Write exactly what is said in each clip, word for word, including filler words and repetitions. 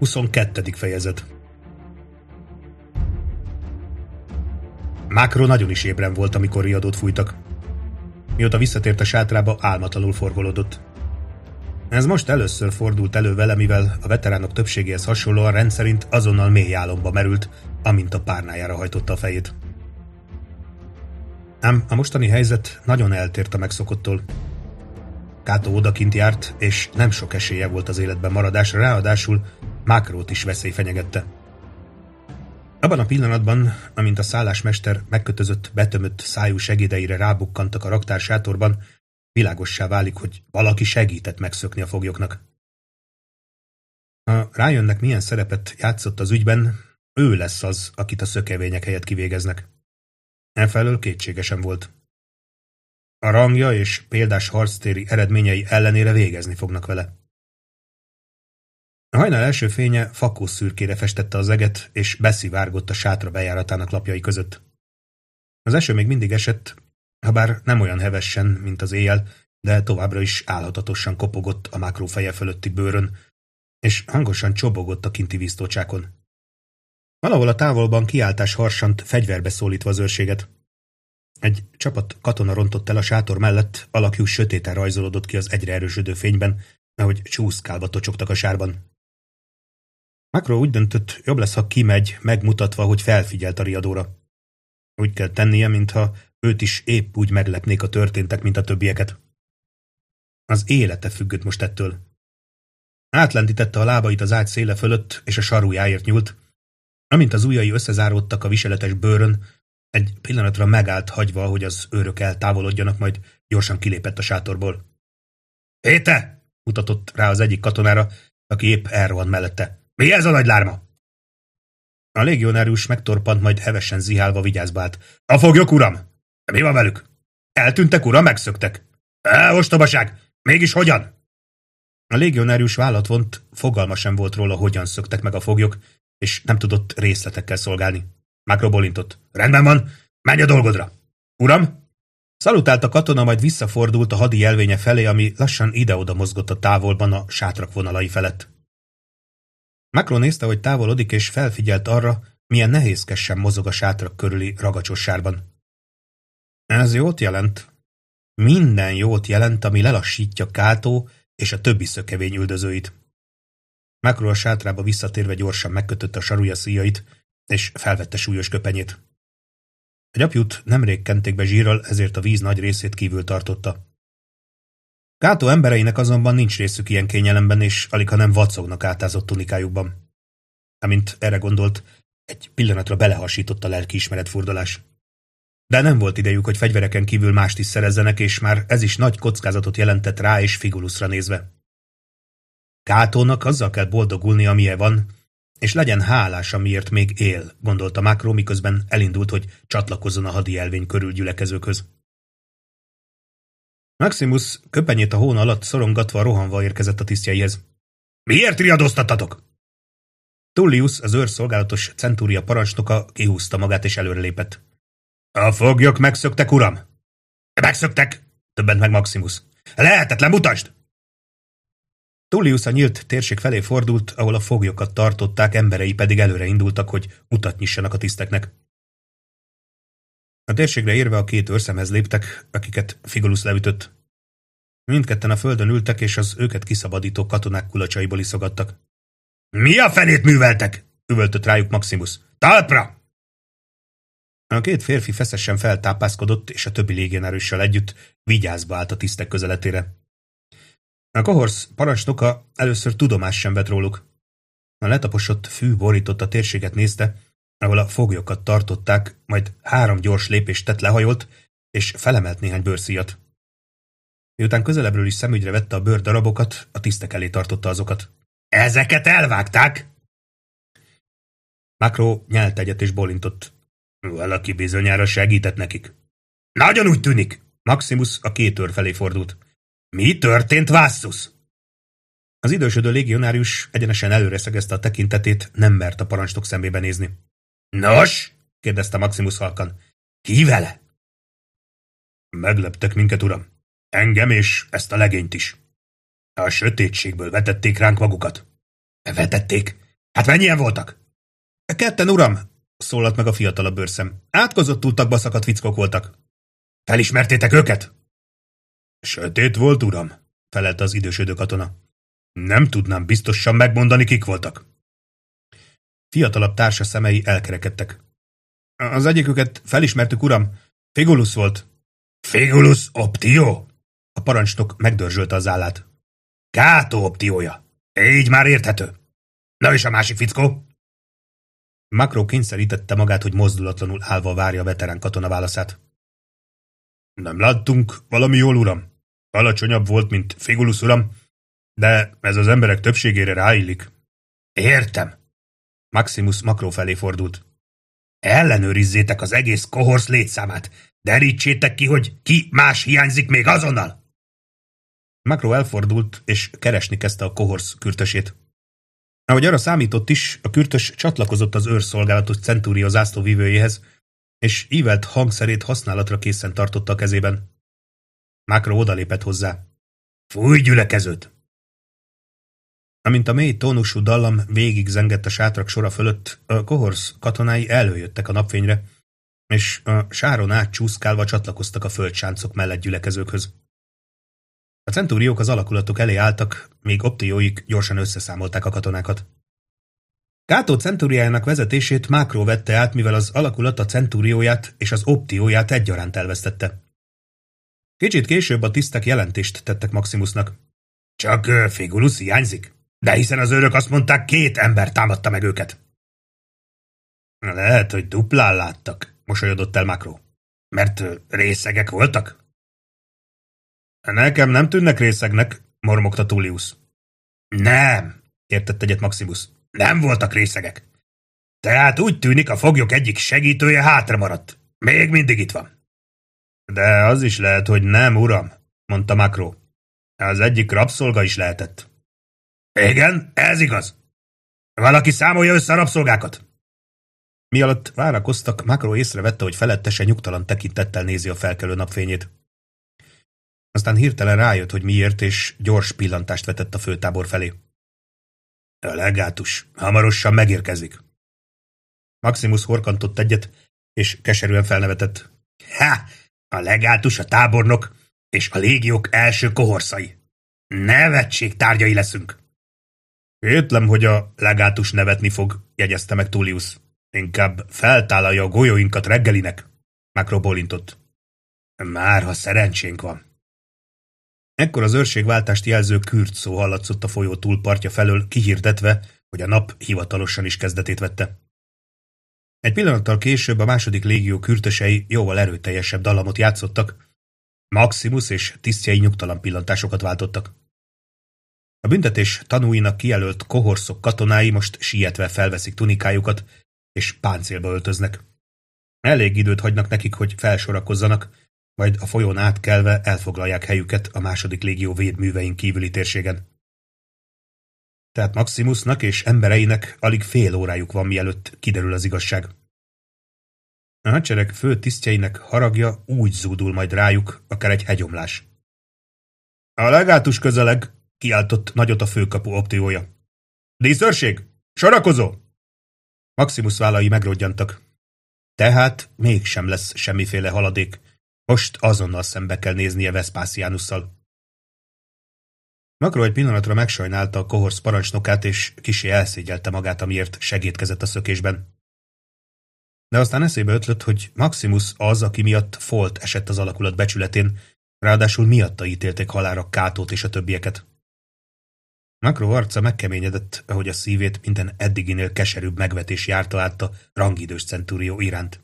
Huszonkettedik fejezet. Macro nagyon is ébren volt, amikor riadót fújtak. Mióta visszatért a sátrába, álmatlanul forgolódott. Ez most először fordult elő vele, mivel a veteránok többségéhez hasonlóan rendszerint azonnal mély álomba merült, amint a párnájára hajtotta a fejét. Ám a mostani helyzet nagyon eltért a megszokottól. Kato odakint járt, és nem sok esélye volt az életben maradásra, ráadásul Macrót is veszély fenyegette. Abban a pillanatban, amint a szállásmester megkötözött, betömött szájú segédeire rábukkantak a raktár sátorban, világossá válik, hogy valaki segített megszökni a foglyoknak. Ha rájönnek, milyen szerepet játszott az ügyben, ő lesz az, akit a szökevények helyett kivégeznek. Efelől kétségesen volt. A rangja és példás harctéri eredményei ellenére végezni fognak vele. A hajnal első fénye fakós szürkére festette az eget, és beszivárgott a sátra bejáratának lapjai között. Az eső még mindig esett, habár nem olyan hevesen, mint az éjjel, de továbbra is álhatatosan kopogott a Macro feje fölötti bőrön, és hangosan csobogott a kinti víztócsákon. Valahol a távolban kiáltás harsant, fegyverbe szólítva az őrséget. Egy csapat katona rontott el a sátor mellett, alakjuk sötéten rajzolódott ki az egyre erősödő fényben, ahogy csúszkálva tocsogtak a sárban. Macro úgy döntött, jobb lesz, ha kimegy, megmutatva, hogy felfigyelt a riadóra. Úgy kell tennie, mintha őt is épp úgy meglepnék a történtek, mint a többieket. Az élete függött most ettől. Átlendítette a lábait az ágy széle fölött, és a sarújáért nyúlt. Amint az ujjai összezáródtak a viseletes bőrön, egy pillanatra megállt, hagyva, hogy az őrök eltávolodjanak, majd gyorsan kilépett a sátorból. – Hé te! – mutatott rá az egyik katonára, aki épp elrohant mellette. – Mi ez a nagy lárma? A légionárius megtorpant, majd hevesen zihálva vigyázba állt. – A foglyok, uram! – Mi van velük? – Eltűntek, uram, megszöktek. – E, ostobaság! Mégis hogyan? A légionárius vállat vont, fogalma sem volt róla, hogyan szöktek meg a foglyok, és nem tudott részletekkel szolgálni. Macro bólintott. Rendben van, menj a dolgodra. Uram? Szalutált a katona, majd visszafordult a hadi jelvénye felé, ami lassan ide-oda mozgott a távolban a sátrak vonalai felett. Macro nézte, hogy távolodik, és felfigyelt arra, milyen nehézkesen mozog a sátrak körüli ragacsos sárban. Ez jót jelent. Minden jót jelent, ami lelassítja Kato és a többi szökevény üldözőit. Macro a sátrába visszatérve gyorsan megkötötte a sarúja szíjait, és felvette súlyos köpenyét. A gyapjút nemrég kenték be zsírral, ezért a víz nagy részét kívül tartotta. Kato embereinek azonban nincs részük ilyen kényelemben, és aligha nem vacognak átázott tunikájukban. Amint erre gondolt, egy pillanatra belehasított a lelkiismeret furdalás. De nem volt idejük, hogy fegyvereken kívül mást is szerezzenek, és már ez is nagy kockázatot jelentett rá és Figulusra nézve. Katónak azzal kell boldogulni, amilyen van, és legyen hálás, amiért még él, gondolta Macro, miközben elindult, hogy csatlakozzon a hadi jelvény körül gyülekezőkhöz. Maximus köpenyét a hón alatt szorongatva rohanva érkezett a tisztjeihez. Miért riadóztattatok? Tullius, az őrszolgálatos centúria parancsnoka kihúzta magát és előrelépett. A foglyok megszöktek, uram! Megszöktek! Többent meg Maximus. Lehetetlen, mutasd! Tullius a nyílt térség felé fordult, ahol a foglyokat tartották, emberei pedig előre indultak, hogy utat nyissanak a tiszteknek. A térségre érve a két őrszemhez léptek, akiket Figulus leütött. Mindketten a földön ültek, és az őket kiszabadító katonák kulacsaiból iszogattak. Mi a fenét műveltek? Üvöltött rájuk Maximus. Talpra! A két férfi feszesen feltápászkodott, és a többi légionárissal együtt vigyázba állt a tisztek közeletére. A kohorsz parancsnoka először tudomást sem vett róluk. A letaposott fű borított a térséget nézte, ahol a foglyokat tartották, majd három gyors lépést tett, lehajolt, és felemelt néhány bőrszíjat. Miután közelebbről is szemügyre vette a bőrdarabokat, a tisztek elé tartotta azokat. Ezeket elvágták! Macro nyelt egyet és bólintott. Valaki bizonyára segített nekik. Nagyon úgy tűnik! Maximus a két őr felé fordult. Mi történt, Vassus? Az idősödő légionárius egyenesen előre szegezte a tekintetét, nem mert a parancsnok szemébe nézni. Nos? kérdezte Maximus halkan. Ki vele? Megleptek minket, uram. Engem és ezt a legényt is. A sötétségből vetették ránk magukat. Vetették? Hát mennyien voltak? Ketten, uram, szólalt meg a fiatalabb őrszem. Átkozott takba szakadt fickók voltak. Felismertétek őket? Sötét volt, uram, felelte az idősödő katona. Nem tudnám biztosan megmondani, kik voltak. Fiatalabb társa szemei elkerekedtek. Az egyiküket felismertük, uram. Figulus volt. Figulus Optio? A parancsnok megdörzsölte az állát. Cato Optiója. Így már érthető. Na és a másik fickó? Macro kényszerítette magát, hogy mozdulatlanul állva várja a veterán katona válaszát. Nem láttunk valami jól, uram. Alacsonyabb volt, mint Figulus, uram, de ez az emberek többségére ráillik. Értem. Maximus Macro felé fordult. Ellenőrizzétek az egész kohorsz létszámát. Derítsétek ki, hogy ki más hiányzik még azonnal. Macro elfordult, és keresni kezdte a kohorsz kürtösét. Ahogy arra számított is, a kürtös csatlakozott az őrszolgálatos centúrió zászlóvivőjéhez, és ívelt hangszerét használatra készen tartotta a kezében. Macro odalépett hozzá. Fújj, gyülekezőt! Amint a mély tónusú dallam végig zengett a sátrak sora fölött, a kohorsz katonái előjöttek a napfényre, és a sáron át csúszkálva csatlakoztak a földsáncok mellett gyülekezőkhöz. A centúriók az alakulatok elé álltak, míg optióik gyorsan összeszámolták a katonákat. Cato centúriájának vezetését Macro vette át, mivel az alakulat a centúrióját és az optióját egyaránt elvesztette. Kicsit később a tisztek jelentést tettek Maximusnak. Csak uh, Figulus hiányzik? De hiszen az őrök azt mondták, két ember támadta meg őket. Lehet, hogy duplán láttak, mosolyodott el Macro. Mert uh, részegek voltak? Nekem nem tűnnek részegnek, mormogta Tullius. Nem, értett egyet Maximus. Nem voltak részegek. Tehát úgy tűnik, a foglyok egyik segítője hátra maradt. Még mindig itt van. De az is lehet, hogy nem, uram, mondta Macro. Az egyik rabszolga is lehetett. Igen, ez igaz. Valaki számolja össze a rabszolgákat. Mialatt várakoztak, Macro észrevette, hogy felettese nyugtalan tekintettel nézi a felkelő napfényét. Aztán hirtelen rájött, hogy miért, és gyors pillantást vetett a főtábor felé. A legátus hamarosan megérkezik. Maximus horkantott egyet, és keserűen felnevetett. Ha! A legátus, a tábornok és a légiók első kohorszai. Nevetség tárgyai leszünk. Hétlem, hogy a legátus nevetni fog, jegyezte meg Tullius. Inkább feltállalja a golyóinkat reggelinek. Macro bólintott. Már ha szerencsénk van. Ekkor az őrségváltást jelző kürt szó hallatszott a folyó túlpartja felől, kihirdetve, hogy a nap hivatalosan is kezdetét vette. Egy pillanattal később a második légió kürtösei jóval erőteljesebb dallamot játszottak, Maximus és tisztjei nyugtalan pillantásokat váltottak. A büntetés tanúinak kijelölt kohorszok katonái most sietve felveszik tunikájukat, és páncélba öltöznek. Elég időt hagynak nekik, hogy felsorakozzanak, majd a folyón átkelve elfoglalják helyüket a második légió védművein kívüli térségen. Tehát Maximusnak és embereinek alig fél órájuk van, mielőtt kiderül az igazság. A hadsereg fő tisztjeinek haragja úgy zúdul majd rájuk, akár egy hegyomlás. A legátus közeleg, kiáltott nagyot a főkapu optiója. Díszőrség! Sorakozó! Maximus vállai megrodjantak. Tehát mégsem lesz semmiféle haladék. Most azonnal szembe kell néznie Vespasianusszal. Macro egy pillanatra megsajnálta a kohorsz parancsnokát, és kissé elszégyelte magát, amiért segédkezett a szökésben. De aztán eszébe ötlött, hogy Maximus az, aki miatt folt esett az alakulat becsületén, ráadásul miatta ítélték halálra Cátót és a többieket. Macro arca megkeményedett, ahogy a szívét minden eddiginél keserűbb megvetés járta át a rangidős centúrió iránt.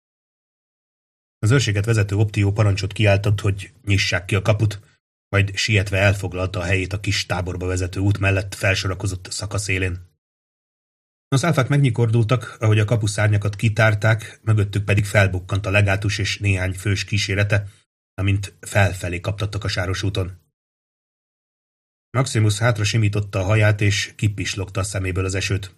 Az őrséget vezető optió parancsot kiáltott, hogy nyissák ki a kaput, majd sietve elfoglalta a helyét a kis táborba vezető út mellett felsorakozott szakasz élén. A szálfák megnyikordultak, ahogy a kapuszárnyakat kitárták, mögöttük pedig felbukkant a legátus és néhány fős kísérete, amint felfelé kaptattak a sáros úton. Maximus hátra simította a haját, és kipislogta a szeméből az esőt.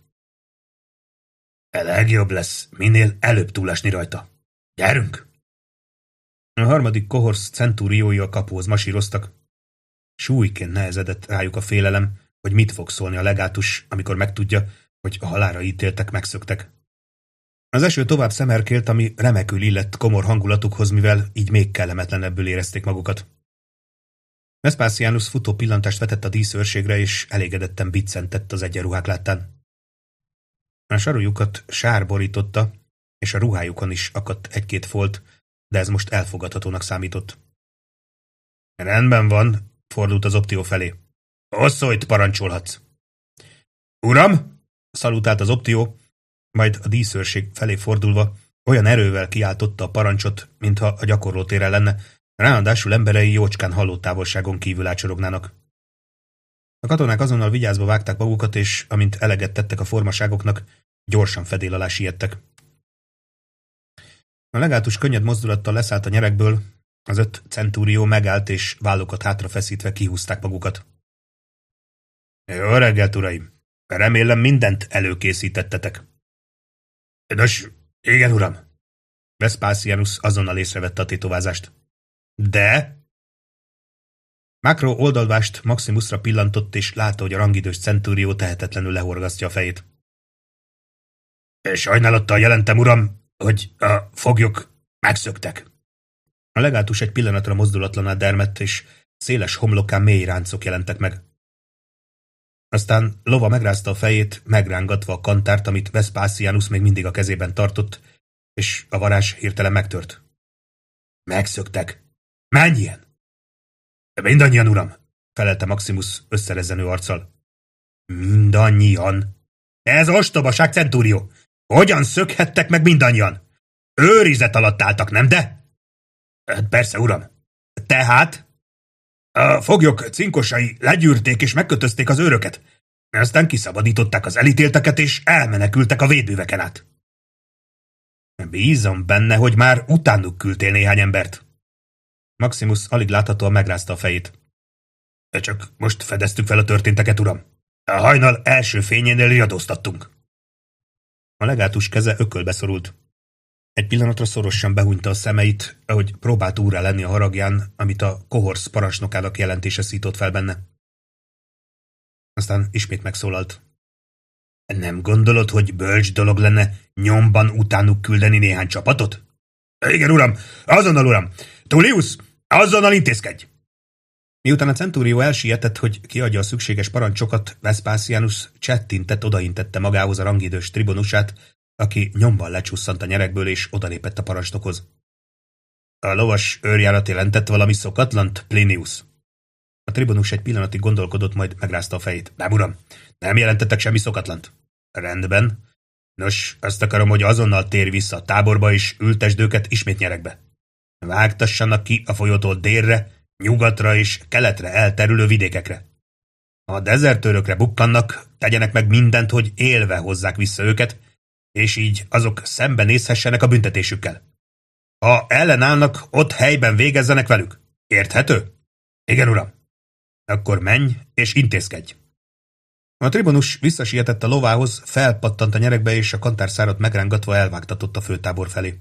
A legjobb lesz, minél előbb túlesni rajta. Gyerünk! A harmadik kohorsz centúriói a kapuhoz masíroztak. Súlyként nehezedett rájuk a félelem, hogy mit fog szólni a legátus, amikor megtudja, hogy a halálra ítéltek, megszöktek. Az eső tovább szemerkélt, ami remekül illett komor hangulatukhoz, mivel így még kellemetlenebbül érezték magukat. Vespasianus futó pillantást vetett a díszőrségre, és elégedetten biccentett az egyenruhák láttán. A sarújukat sár borította, és a ruhájukon is akadt egy-két folt, de ez most elfogadhatónak számított. Rendben van, fordult az Optió felé. Osszolyt parancsolhatsz. Uram! Szalutált az Optió, majd a díszőrség felé fordulva olyan erővel kiáltotta a parancsot, mintha a gyakorlótéren lenne, ráadásul emberei jócskán hallótávolságon kívül ácsorognának. A katonák azonnal vigyázba vágták magukat, és amint eleget tettek a formaságoknak, gyorsan fedél alá siettek. A legátus könnyed mozdulattal leszállt a nyerekből, az öt centúrió megállt, és vállukat hátra feszítve kihúzták magukat. Jó reggelt, uraim! Remélem, mindent előkészítettetek. Nos, igen, uram. Vespasianus azonnal észrevette a tétovázást. De? Macro oldalvást Maximusra pillantott, és látta, hogy a rangidős centúrió tehetetlenül lehorgasztja a fejét. Sajnálattal jelentem, uram, hogy a foglyok megszöktek. A legátus egy pillanatra mozdulatlanná dermedt, és széles homlokán mély ráncok jelentek meg. Aztán lova megrázta a fejét, megrángatva a kantárt, amit Vespasianus még mindig a kezében tartott, és a varázs hirtelen megtört. Megszöktek. Mennyien? Mindannyian, uram, felelte Maximus összerezzenő arccal. Mindannyian? Ez ostobaság, centúrió! Hogyan szökhettek meg mindannyian? Őrizet alatt álltak, nem de? Persze, uram. Tehát? A foglyok cinkosai legyűrték és megkötözték az őröket. Aztán kiszabadították az elítélteket, és elmenekültek a védműveken át. Bízom benne, hogy már utánuk küldtél néhány embert. Maximus alig láthatóan megrázta a fejét. De csak most fedeztük fel a történteket, uram. A hajnal első fényénél riadóztattunk. A legátus keze ökölbe szorult. Egy pillanatra szorosan behúnyta a szemeit, ahogy próbált úrrá lenni a haragján, amit a kohorsz parancsnokának jelentése szított fel benne. Aztán ismét megszólalt. Nem gondolod, hogy bölcs dolog lenne nyomban utánuk küldeni néhány csapatot? Igen, uram, azonnal, uram! Tullius, azonnal intézkedj! Miután a centúrió elsietett, hogy kiadja a szükséges parancsokat, Vespasianus csettintett odaintette magához a rangidős tribunusát, aki nyomban lecsusszant a nyerekből, és odalépett a parancsnokhoz. A lovas őrjárat jelentett valami szokatlant, Plinius? A tribunus egy pillanatig gondolkodott, majd megrázta a fejét. Nem, uram, nem jelentettek semmi szokatlant. Rendben. Nos, azt akarom, hogy azonnal térj vissza a táborba, és ültesd őket ismét nyerekbe. Vágtassanak ki a folyótól délre, nyugatra és keletre elterülő vidékekre. Ha dezertőrökre bukkannak, tegyenek meg mindent, hogy élve hozzák vissza őket, és így azok szembenézhessenek a büntetésükkel. Ha ellenállnak, ott helyben végezzenek velük. Érthető? Igen, uram. Akkor menj és intézkedj. A tribunus visszasietett a lovához, felpattant a nyerekbe, és a kantárszárat megrángatva elvágtatott a főtábor felé.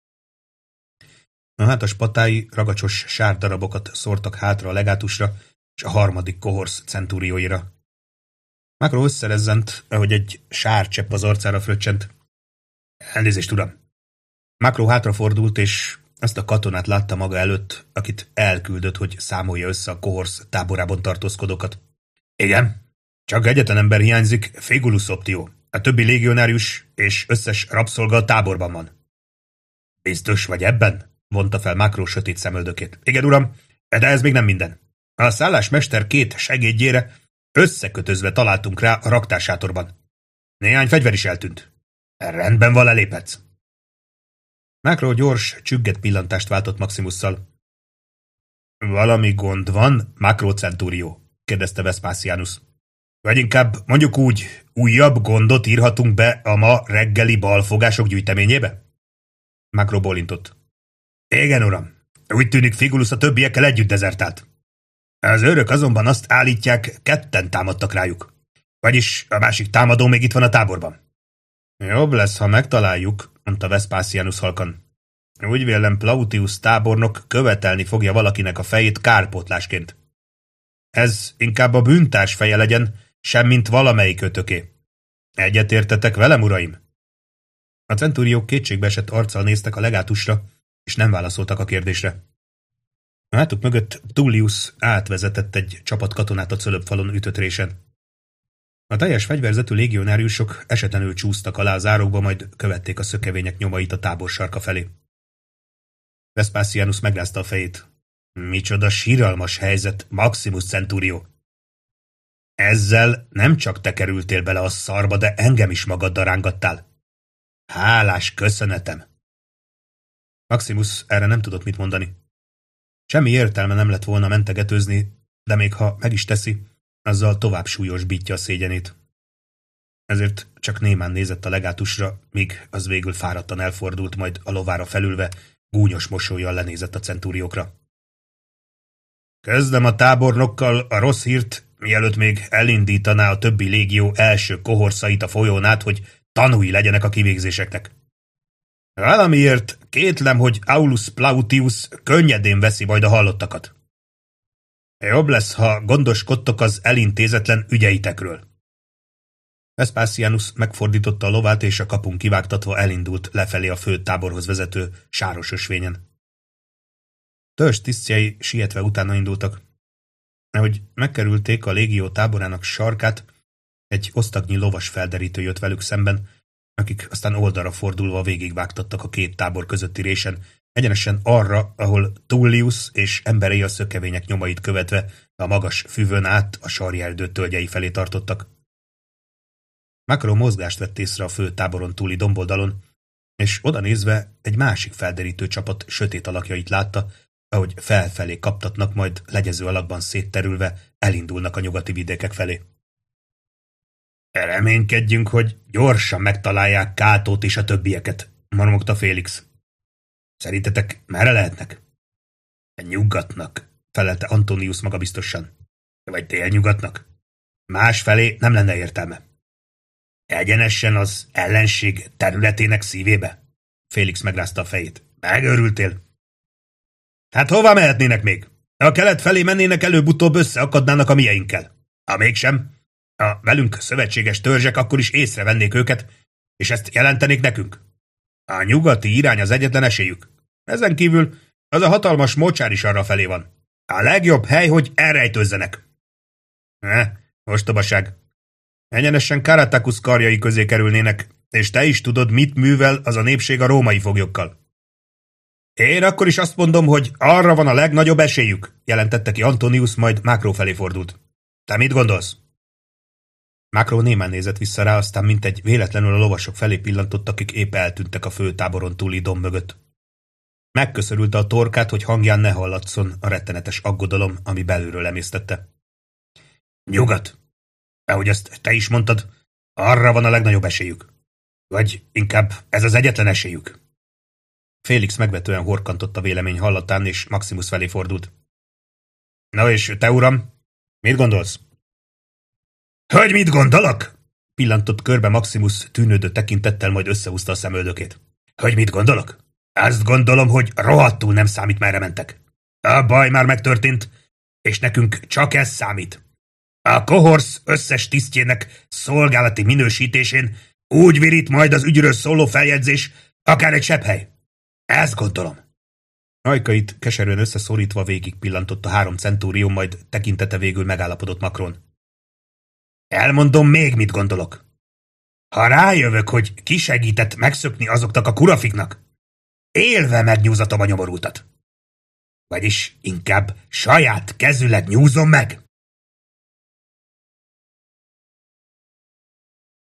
A hátas patái ragacsos sárdarabokat szórtak hátra a legátusra és a harmadik kohorsz centúrióira. Macro összerezzent, ahogy egy sárcsepp az arcára fröccsent. Elnézést, uram! Macro hátrafordult, és azt a katonát látta maga előtt, akit elküldött, hogy számolja össze a kohorsz táborában tartózkodókat. Igen, csak egyetlen ember hiányzik, Figulus Optió. A többi légionárius és összes rabszolga a táborban van. Biztos vagy ebben? Vonta fel Macro sötét szemöldökét. Igen, uram, de ez még nem minden. A szállásmester két segédjére összekötözve találtunk rá a raktársátorban. Néhány fegyver is eltűnt. Rendben van, eléphetsz. Macro gyors, csügget pillantást váltott Maximusszal. Valami gond van, Macro centúrió? Kérdezte Vespasianus. Vagy inkább mondjuk úgy, újabb gondot írhatunk be a ma reggeli balfogások gyűjteményébe? Macro bólintott. Igen, uram. Úgy tűnik, Figulus a többiekkel együtt dezertált. Az őrök azonban azt állítják, ketten támadtak rájuk. Vagyis a másik támadó még itt van a táborban. Jobb lesz, ha megtaláljuk, mondta Vespasianus halkan. Úgy vélem, Plautius tábornok követelni fogja valakinek a fejét kárpótlásként. Ez inkább a bűntárs feje legyen, semmint valamelyik ötöké. Egyetértetek velem, uraim? A centúriók kétségbeesett arccal néztek a legátusra, és nem válaszoltak a kérdésre. A hátuk mögött Tullius átvezetett egy csapat katonát a cölöpfalon ütött résen. A teljes fegyverzetű légionáriusok esetlenül csúsztak alá az árokba, majd követték a szökevények nyomait a tábor sarka felé. Vespasianus megrázta a fejét. Micsoda síralmas helyzet, Maximus Centurio! Ezzel nem csak te kerültél bele a szarba, de engem is magaddal rángattál. Hálás köszönetem! Maximus erre nem tudott mit mondani. Semmi értelme nem lett volna mentegetőzni, de még ha meg is teszi, azzal tovább súlyosbítja a szégyenét. Ezért csak némán nézett a legátusra, míg az végül fáradtan elfordult, majd a lovára felülve gúnyos mosollyal lenézett a centúriókra. Kezdem a tábornokkal a rossz hírt, mielőtt még elindítaná a többi légió első kohorszait a folyón át, hogy tanúi legyenek a kivégzéseknek. Valamiért kétlem, hogy Aulus Plautius könnyedén veszi majd a hallottakat. Jobb lesz, ha gondoskodtok az elintézetlen ügyeitekről. Vespasianus megfordította a lovát, és a kapun kivágtatva elindult lefelé a fő táborhoz vezető sáros ösvényen. Törzs tisztjei sietve utána indultak. Ahogy megkerülték a légió táborának sarkát, egy osztagnyi lovas felderítő jött velük szemben, akik aztán oldalra fordulva végigvágtattak a két tábor közötti résen, egyenesen arra, ahol Tullius és emberei a szökevények nyomait követve a magas füvön át a sarjerdő tölgyei felé tartottak. Macro mozgást vett észre a fő táboron túli domboldalon, és oda nézve egy másik felderítő csapat sötét alakjait látta, ahogy felfelé kaptatnak, majd legyező alakban szétterülve elindulnak a nyugati vidékek felé. Reménykedjünk, hogy gyorsan megtalálják Kátót és a többieket, mormogta Félix. Szerintetek merre lehetnek? Nyugatnak, felelte Antonius magabiztosan. Vagy délnyugatnak? Másfelé nem lenne értelme. Egyenesen az ellenség területének szívébe? Félix megrázta a fejét. Megőrültél? Hát hova mehetnének még? A kelet felé mennének, előbb-utóbb összeakadnának a mieinkkel. Ha mégsem, a velünk szövetséges törzsek akkor is észrevennék őket, és ezt jelentenék nekünk. A nyugati irány az egyetlen esélyük. Ezen kívül az a hatalmas mocsár is arra felé van. A legjobb hely, hogy elrejtőzzenek. Ne, ostobaság. Egyenesen Caratacus karjai közé kerülnének, és te is tudod, mit művel az a népség a római foglyokkal. Én akkor is azt mondom, hogy arra van a legnagyobb esélyük, jelentette ki Antonius, majd Macro felé fordult. Te mit gondolsz? Macro némán nézett vissza rá, aztán mintegy véletlenül a lovasok felé pillantott, akik épp eltűntek a főtáboron túli domb mögött. Megköszörülte a torkát, hogy hangján ne hallatszon a rettenetes aggodalom, ami belülről emésztette. Nyugat! Ahogy ezt te is mondtad, arra van a legnagyobb esélyük. Vagy inkább ez az egyetlen esélyük. Félix megvetően horkantott a vélemény hallatán, és Maximus felé fordult. Na és te, uram, mit gondolsz? Hogy mit gondolok? Pillantott körbe Maximus tűnődő tekintettel, majd összehúzta a szemöldökét. Hogy mit gondolok? Azt gondolom, hogy rohadtul nem számít, merre mentek. A baj már megtörtént, és nekünk csak ez számít. A kohorsz összes tisztjének szolgálati minősítésén úgy virít majd az ügyről szóló feljegyzés, akár egy sebhely. Ezt gondolom. Ajkait keserűen összeszorítva végig pillantott a három centúrió, majd tekintete végül megállapodott Macron. Elmondom még, mit gondolok. Ha rájövök, hogy ki segített megszökni azoknak a kurafiknak, élve megnyúzatom a nyomorultat. Vagyis inkább saját kezüleg nyúzom meg.